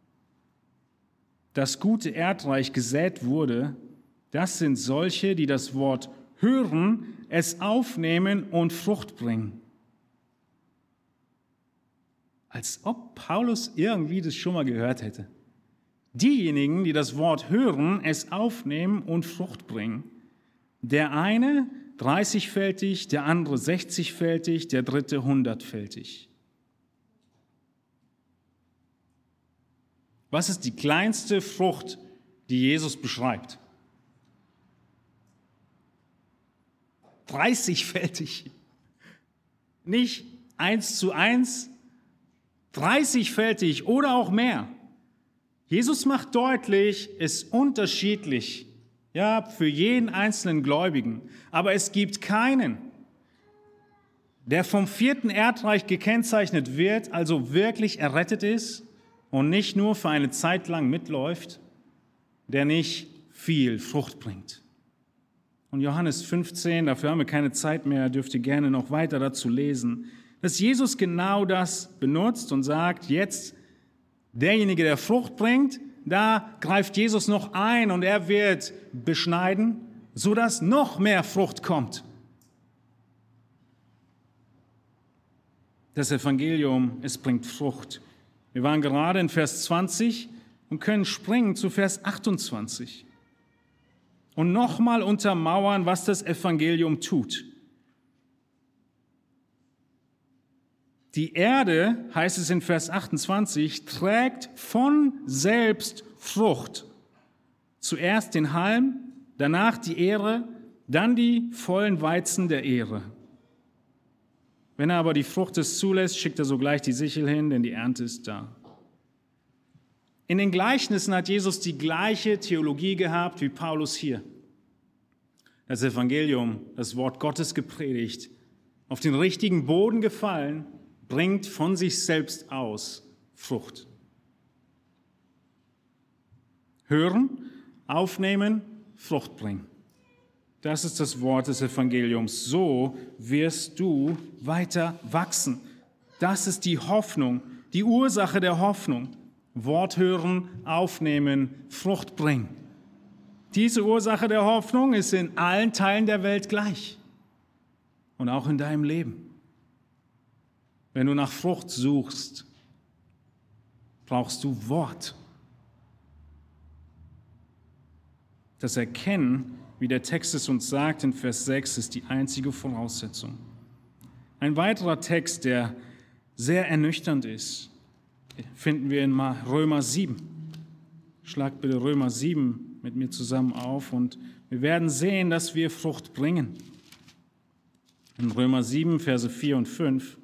das gute Erdreich gesät wurde, das sind solche, die das Wort hören, es aufnehmen und Frucht bringen. Als ob Paulus irgendwie das schon mal gehört hätte. Diejenigen, die das Wort hören, es aufnehmen und Frucht bringen. Der eine 30-fältig, der andere 60-fältig, der dritte 100-fältig. Was ist die kleinste Frucht, die Jesus beschreibt? 30-fältig. Nicht 1:1, 30-fältig oder auch mehr. Jesus macht deutlich, es ist unterschiedlich, ja, für jeden einzelnen Gläubigen. Aber es gibt keinen, der vom 4. Erdreich gekennzeichnet wird, also wirklich errettet ist und nicht nur für eine Zeit lang mitläuft, der nicht viel Frucht bringt. Und Johannes 15, dafür haben wir keine Zeit mehr, dürft ihr gerne noch weiter dazu lesen, dass Jesus genau das benutzt und sagt, jetzt derjenige, der Frucht bringt, da greift Jesus noch ein und er wird beschneiden, sodass noch mehr Frucht kommt. Das Evangelium, es bringt Frucht. Wir waren gerade in Vers 20 und können springen zu Vers 28 und nochmal untermauern, was das Evangelium tut. Die Erde, heißt es in Vers 28, trägt von selbst Frucht. Zuerst den Halm, danach die Ähre, dann die vollen Weizen der Ähre. Wenn er aber die Frucht es zulässt, schickt er sogleich die Sichel hin, denn die Ernte ist da. In den Gleichnissen hat Jesus die gleiche Theologie gehabt wie Paulus hier. Das Evangelium, das Wort Gottes gepredigt, auf den richtigen Boden gefallen, bringt von sich selbst aus Frucht. Hören, aufnehmen, Frucht bringen. Das ist das Wort des Evangeliums. So wirst du weiter wachsen. Das ist die Hoffnung, die Ursache der Hoffnung. Wort hören, aufnehmen, Frucht bringen. Diese Ursache der Hoffnung ist in allen Teilen der Welt gleich. Und auch in deinem Leben. Wenn du nach Frucht suchst, brauchst du Wort. Das Erkennen, wie der Text es uns sagt in Vers 6, ist die einzige Voraussetzung. Ein weiterer Text, der sehr ernüchternd ist, finden wir in Römer 7. Schlagt bitte Römer 7 mit mir zusammen auf und Wir werden sehen, dass wir Frucht bringen. In Römer 7, Verse 4 und 5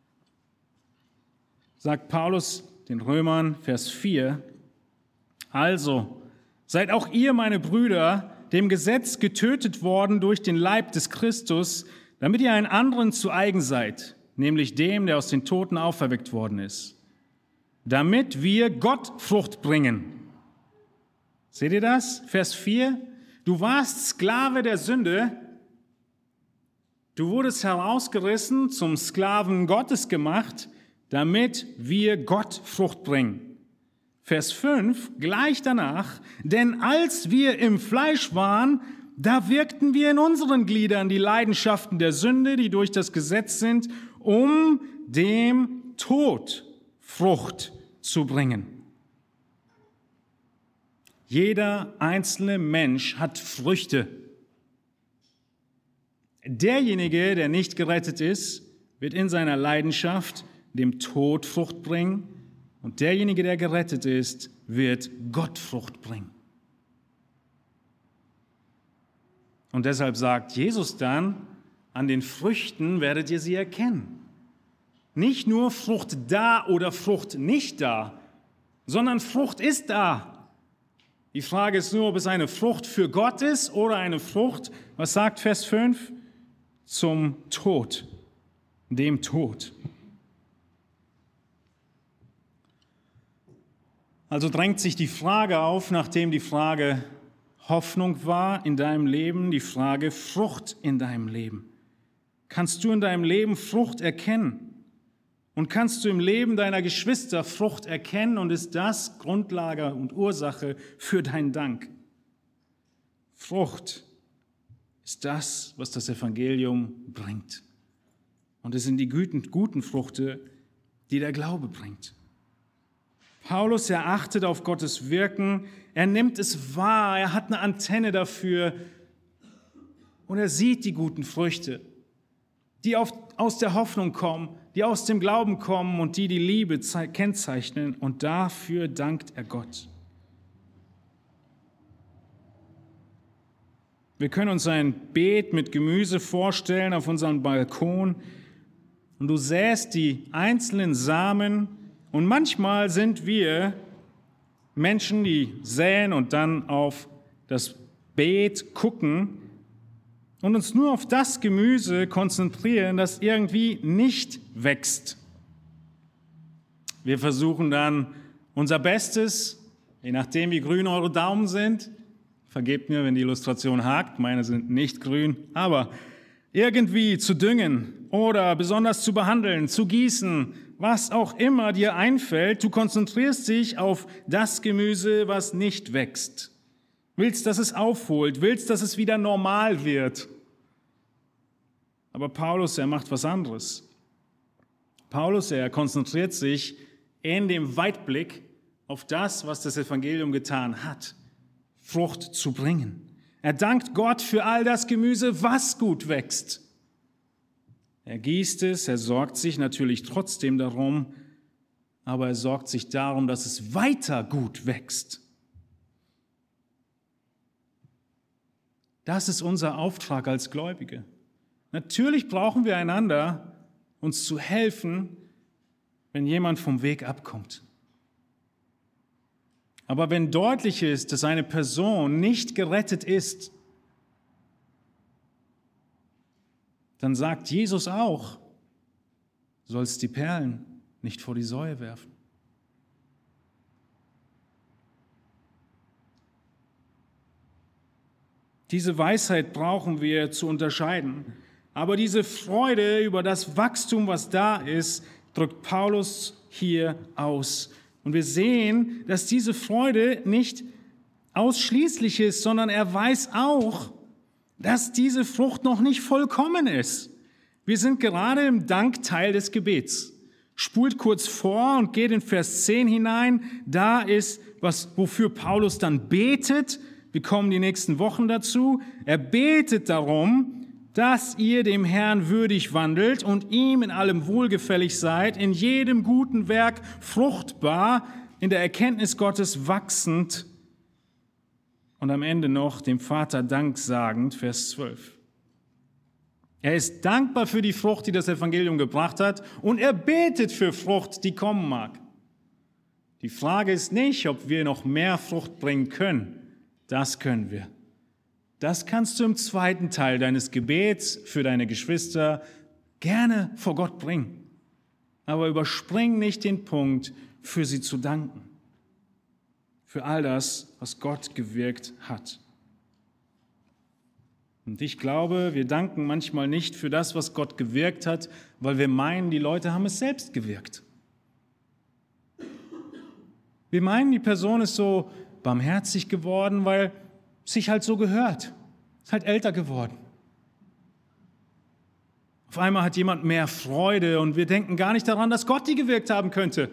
sagt Paulus den Römern, Vers 4, also, seid auch ihr, meine Brüder, dem Gesetz getötet worden durch den Leib des Christus, damit ihr einen anderen zu eigen seid, nämlich dem, der aus den Toten auferweckt worden ist, damit wir Gott Frucht bringen. Seht ihr das? Vers 4, du warst Sklave der Sünde, du wurdest herausgerissen, zum Sklaven Gottes gemacht, damit wir Gott Frucht bringen. Vers 5, gleich danach, denn als wir im Fleisch waren, da wirkten wir in unseren Gliedern die Leidenschaften der Sünde, die durch das Gesetz sind, um dem Tod Frucht zu bringen. Jeder einzelne Mensch hat Früchte. Derjenige, der nicht gerettet ist, wird in seiner Leidenschaft dem Tod Frucht bringen. Und derjenige, der gerettet ist, wird Gott Frucht bringen. Und deshalb sagt Jesus dann, an den Früchten werdet ihr sie erkennen. Nicht nur Frucht da oder Frucht nicht da, sondern Frucht ist da. Die Frage ist nur, ob es eine Frucht für Gott ist oder eine Frucht, was sagt Vers 5? Zum Tod, dem Tod. Also drängt sich die Frage auf, nachdem die Frage Hoffnung war in deinem Leben, die Frage Frucht in deinem Leben. Kannst du in deinem Leben Frucht erkennen? Und kannst du im Leben deiner Geschwister Frucht erkennen? Und ist das Grundlage und Ursache für deinen Dank? Frucht ist das, was das Evangelium bringt. Und es sind die guten Früchte, die der Glaube bringt. Paulus, er achtet auf Gottes Wirken, er nimmt es wahr, er hat eine Antenne dafür und er sieht die guten Früchte, die aus der Hoffnung kommen, die aus dem Glauben kommen und die Liebe kennzeichnen, und dafür dankt er Gott. Wir können uns ein Beet mit Gemüse vorstellen auf unserem Balkon und du säst die einzelnen Samen. Und manchmal sind wir Menschen, die säen und dann auf das Beet gucken und uns nur auf das Gemüse konzentrieren, das irgendwie nicht wächst. Wir versuchen dann unser Bestes, je nachdem wie grün eure Daumen sind. Vergebt mir, wenn die Illustration hakt, meine sind nicht grün, aber irgendwie zu düngen oder besonders zu behandeln, zu gießen, was auch immer dir einfällt, du konzentrierst dich auf das Gemüse, was nicht wächst. Willst, dass es aufholt, willst, dass es wieder normal wird. Aber Paulus, er macht was anderes. Paulus, er konzentriert sich in dem Weitblick auf das, was das Evangelium getan hat, Frucht zu bringen. Er dankt Gott für all das Gemüse, was gut wächst. Er gießt es, er sorgt sich natürlich trotzdem darum, aber er sorgt sich darum, dass es weiter gut wächst. Das ist unser Auftrag als Gläubige. Natürlich brauchen wir einander, uns zu helfen, wenn jemand vom Weg abkommt. Aber wenn deutlich ist, dass eine Person nicht gerettet ist, dann sagt Jesus auch, du sollst die Perlen nicht vor die Säue werfen. Diese Weisheit brauchen wir zu unterscheiden. Aber diese Freude über das Wachstum, was da ist, drückt Paulus hier aus. Und wir sehen, dass diese Freude nicht ausschließlich ist, sondern er weiß auch, dass diese Frucht noch nicht vollkommen ist. Wir sind gerade im Dankteil des Gebets. Spult kurz vor und geht in Vers 10 hinein. Da ist, wofür Paulus dann betet. Wir kommen die nächsten Wochen dazu. Er betet darum, dass ihr dem Herrn würdig wandelt und ihm in allem wohlgefällig seid, in jedem guten Werk fruchtbar, in der Erkenntnis Gottes wachsend, Und am Ende noch dem Vater Dank sagend, Vers 12. Er ist dankbar für die Frucht, die das Evangelium gebracht hat, und er betet für Frucht, die kommen mag. Die Frage ist nicht, ob wir noch mehr Frucht bringen können. Das können wir. Das kannst du im zweiten Teil deines Gebets für deine Geschwister gerne vor Gott bringen. Aber überspring nicht den Punkt, für sie zu danken. Für all das, was Gott gewirkt hat. Und ich glaube, wir danken manchmal nicht für das, was Gott gewirkt hat, weil wir meinen, die Leute haben es selbst gewirkt. Wir meinen, die Person ist so barmherzig geworden, weil es sich halt so gehört. Ist halt älter geworden. Auf einmal hat jemand mehr Freude und wir denken gar nicht daran, dass Gott die gewirkt haben könnte.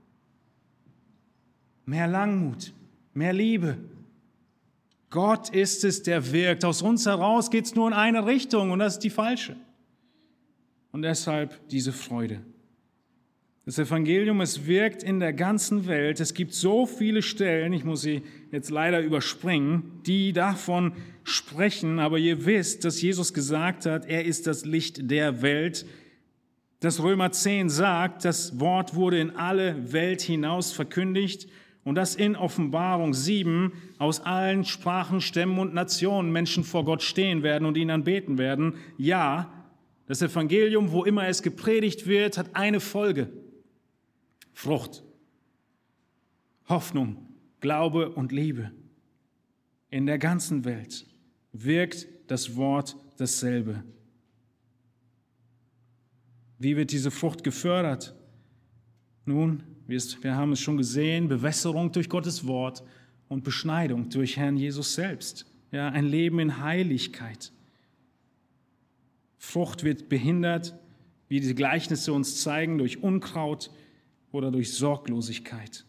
Mehr Langmut, mehr Liebe. Gott ist es, der wirkt. Aus uns heraus geht es nur in eine Richtung und das ist die falsche. Und deshalb diese Freude. Das Evangelium, es wirkt in der ganzen Welt. Es gibt so viele Stellen, ich muss sie jetzt leider überspringen, die davon sprechen. Aber ihr wisst, dass Jesus gesagt hat, er ist das Licht der Welt. Das Römer 10 sagt, das Wort wurde in alle Welt hinaus verkündigt. Und dass in Offenbarung 7 aus allen Sprachen, Stämmen und Nationen Menschen vor Gott stehen werden und ihn anbeten werden. Ja, das Evangelium, wo immer es gepredigt wird, hat eine Folge. Frucht, Hoffnung, Glaube und Liebe. In der ganzen Welt wirkt das Wort dasselbe. Wie wird diese Frucht gefördert? Nun, wir haben es schon gesehen, Bewässerung durch Gottes Wort und Beschneidung durch Herrn Jesus selbst. Ja, ein Leben in Heiligkeit. Frucht wird behindert, wie die Gleichnisse uns zeigen, durch Unkraut oder durch Sorglosigkeit.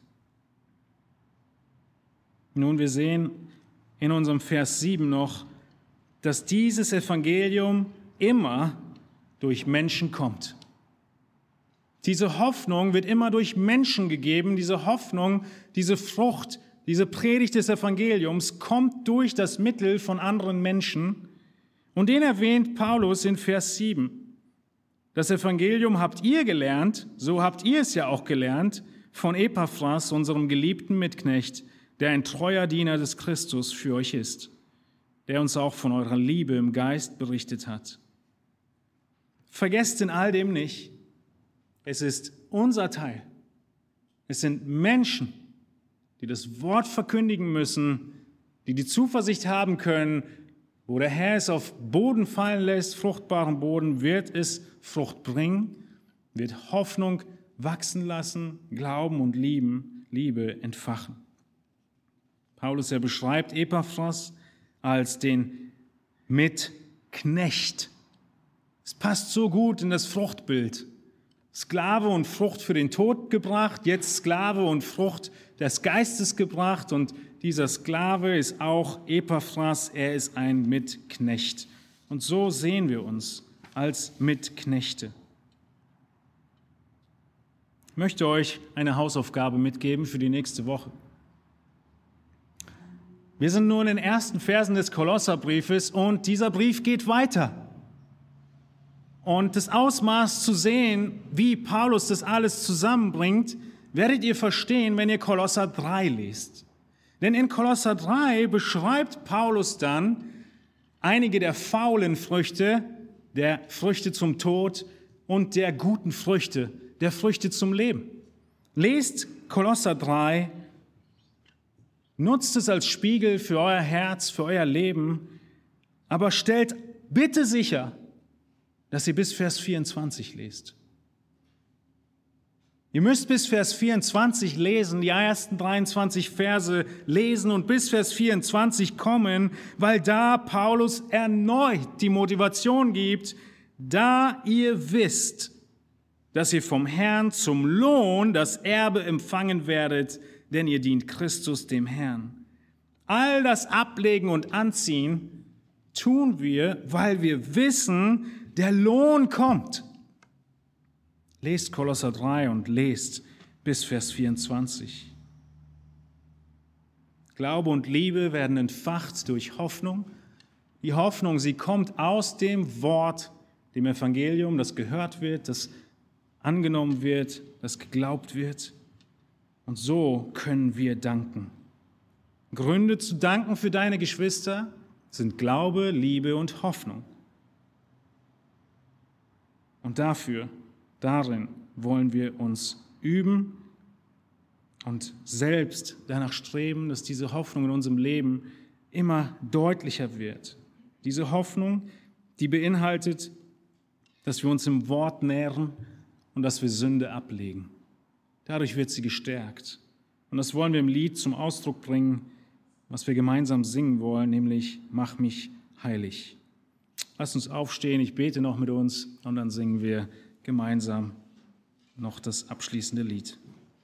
Nun, wir sehen in unserem Vers 7 noch, dass dieses Evangelium immer durch Menschen kommt. Diese Hoffnung wird immer durch Menschen gegeben. Diese Hoffnung, diese Frucht, diese Predigt des Evangeliums kommt durch das Mittel von anderen Menschen. Und den erwähnt Paulus in Vers 7. Das Evangelium habt ihr gelernt, so habt ihr es ja auch gelernt, von Epaphras, unserem geliebten Mitknecht, der ein treuer Diener des Christus für euch ist, der uns auch von eurer Liebe im Geist berichtet hat. Vergesst in all dem nicht, es ist unser Teil. Es sind Menschen, die das Wort verkündigen müssen, die die Zuversicht haben können, wo der Herr es auf Boden fallen lässt, fruchtbaren Boden, wird es Frucht bringen, wird Hoffnung wachsen lassen, Glauben und Liebe entfachen. Paulus, er beschreibt Epaphras als den Mitknecht. Es passt so gut in das Fruchtbild. Sklave und Frucht für den Tod gebracht, jetzt Sklave und Frucht des Geistes gebracht und dieser Sklave ist auch Epaphras, er ist ein Mitknecht. Und so sehen wir uns als Mitknechte. Ich möchte euch eine Hausaufgabe mitgeben für die nächste Woche. Wir sind nur in den ersten Versen des Kolosserbriefes und dieser Brief geht weiter. Und das Ausmaß zu sehen, wie Paulus das alles zusammenbringt, werdet ihr verstehen, wenn ihr Kolosser 3 lest. Denn in Kolosser 3 beschreibt Paulus dann einige der faulen Früchte, der Früchte zum Tod und der guten Früchte, der Früchte zum Leben. Lest Kolosser 3, nutzt es als Spiegel für euer Herz, für euer Leben, aber stellt bitte sicher, dass ihr bis Vers 24 lest. Ihr müsst bis Vers 24 lesen, die ersten 23 Verse lesen und bis Vers 24 kommen, weil da Paulus erneut die Motivation gibt, da ihr wisst, dass ihr vom Herrn zum Lohn das Erbe empfangen werdet, denn ihr dient Christus dem Herrn. All das Ablegen und Anziehen tun wir, weil wir wissen, der Lohn kommt. Lest Kolosser 3 und lest bis Vers 24. Glaube und Liebe werden entfacht durch Hoffnung. Die Hoffnung, sie kommt aus dem Wort, dem Evangelium, das gehört wird, das angenommen wird, das geglaubt wird. Und so können wir danken. Gründe zu danken für deine Geschwister sind Glaube, Liebe und Hoffnung. Und darin wollen wir uns üben und selbst danach streben, dass diese Hoffnung in unserem Leben immer deutlicher wird. Diese Hoffnung, die beinhaltet, dass wir uns im Wort nähren und dass wir Sünde ablegen. Dadurch wird sie gestärkt. Und das wollen wir im Lied zum Ausdruck bringen, was wir gemeinsam singen wollen, nämlich Mach mich heilig. Lass uns aufstehen, ich bete noch mit uns und dann singen wir gemeinsam noch das abschließende Lied.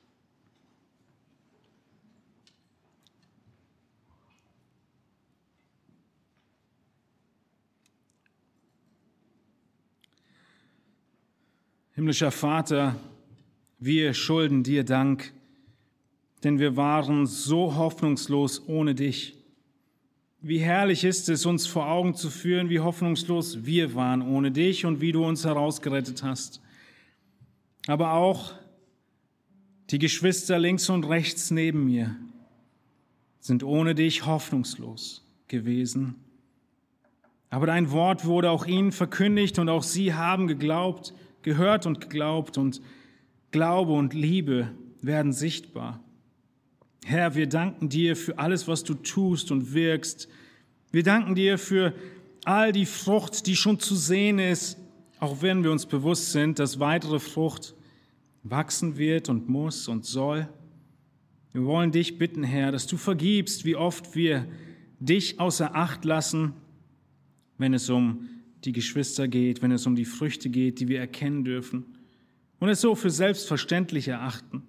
Himmlischer Vater, wir schulden dir Dank, denn wir waren so hoffnungslos ohne dich. Wie herrlich ist es, uns vor Augen zu führen, wie hoffnungslos wir waren ohne dich und wie du uns herausgerettet hast. Aber auch die Geschwister links und rechts neben mir sind ohne dich hoffnungslos gewesen. Aber dein Wort wurde auch ihnen verkündigt und auch sie haben geglaubt, gehört und geglaubt und Glaube und Liebe werden sichtbar. Herr, wir danken dir für alles, was du tust und wirkst. Wir danken dir für all die Frucht, die schon zu sehen ist, auch wenn wir uns bewusst sind, dass weitere Frucht wachsen wird und muss und soll. Wir wollen dich bitten, Herr, dass du vergibst, wie oft wir dich außer Acht lassen, wenn es um die Geschwister geht, wenn es um die Früchte geht, die wir erkennen dürfen und es so für selbstverständlich erachten.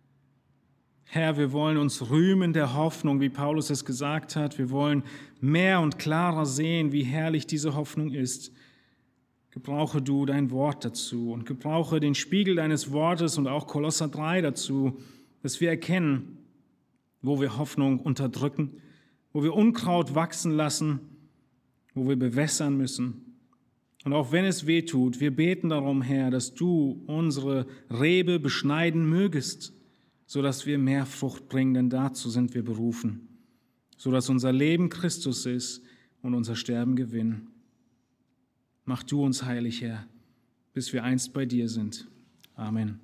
Herr, wir wollen uns rühmen der Hoffnung, wie Paulus es gesagt hat. Wir wollen mehr und klarer sehen, wie herrlich diese Hoffnung ist. Gebrauche du dein Wort dazu und gebrauche den Spiegel deines Wortes und auch Kolosser 3 dazu, dass wir erkennen, wo wir Hoffnung unterdrücken, wo wir Unkraut wachsen lassen, wo wir bewässern müssen. Und auch wenn es weh tut, wir beten darum, Herr, dass du unsere Rebe beschneiden mögest, sodass wir mehr Frucht bringen, denn dazu sind wir berufen, sodass unser Leben Christus ist und unser Sterben Gewinn. Mach du uns heilig, Herr, bis wir einst bei dir sind. Amen.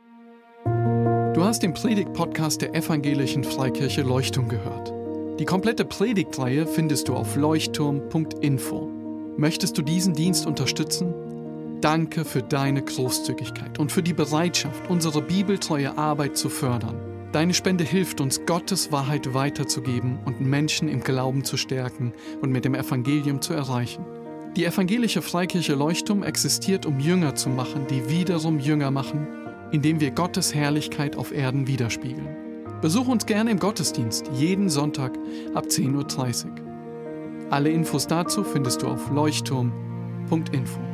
Du hast den Predigt-Podcast der Evangelischen Freikirche Leuchtturm gehört. Die komplette Predigtreihe findest du auf leuchtturm.info. Möchtest du diesen Dienst unterstützen? Danke für deine Großzügigkeit und für die Bereitschaft, unsere bibeltreue Arbeit zu fördern. Deine Spende hilft uns, Gottes Wahrheit weiterzugeben und Menschen im Glauben zu stärken und mit dem Evangelium zu erreichen. Die Evangelische Freikirche Leuchtturm existiert, um Jünger zu machen, die wiederum Jünger machen, indem wir Gottes Herrlichkeit auf Erden widerspiegeln. Besuch uns gerne im Gottesdienst, jeden Sonntag ab 10:30 Uhr. Alle Infos dazu findest du auf leuchtturm.info.